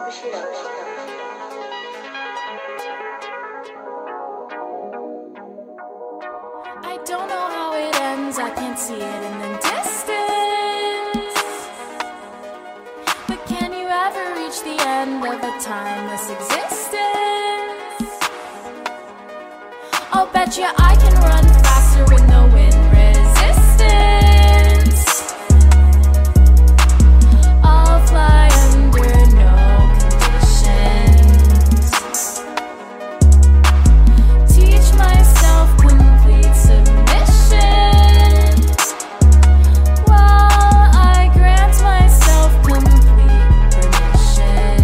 I don't know how it ends, I can't see it in the distance. But can you ever reach the end of a timeless existence? I'll bet you I can run faster with no wind resistance. I'll fly under no conditions. Teach myself complete submission, while I grant myself complete permission.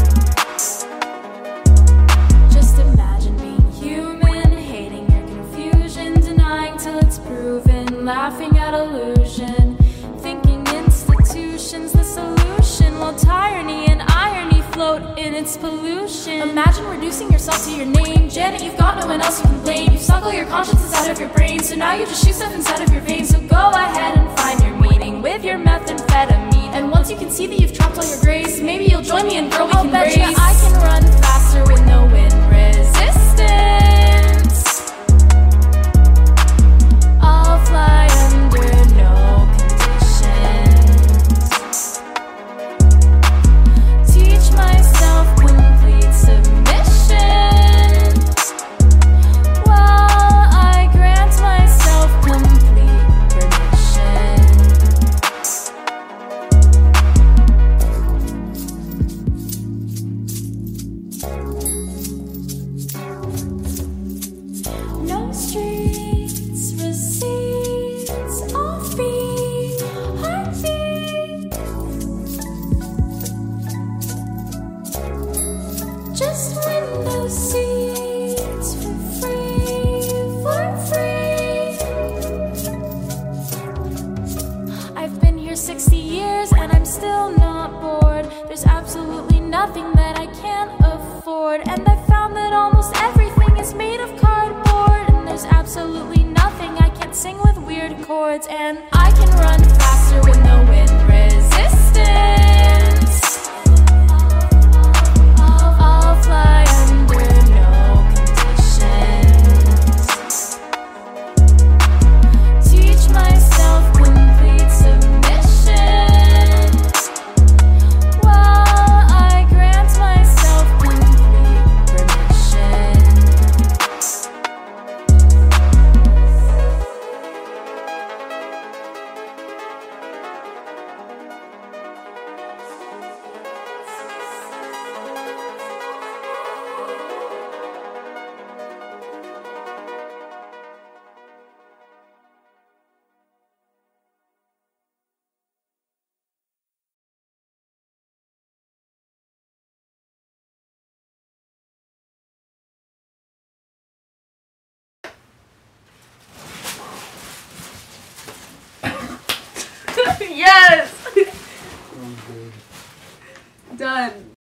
Just imagine being human, hating your confusion, denying till it's proven, laughing at illusion, thinking institutions the solution, while tyranny and irony float in its pollution. Imagine reducing yourself to your name. Janet, you've got no one else you can blame. You suck all your conscience inside of your brain, so now you just shoot stuff inside of your veins. So go ahead and find your meaning with your methamphetamine. And once you can see that you've trapped all your grace, maybe you'll join me and girl, we can race. I'll bet you I can run faster with no wind resistance. I'll fly under no conditions. Teach myself complete submission, while I grant myself complete permission. No streets, receipts, offbeat, heartbeat. Just window seats for free, for free. I've been here 60 years and I'm still not bored. There's absolutely nothing that I can't afford. And I found that almost everything is made of cardboard. And there's absolutely nothing I can't sing with weird chords. And I can run faster with no wind resistance. I'll fly under no conditions. Teach myself complete submission, while I grant myself complete permission. Yes! Done.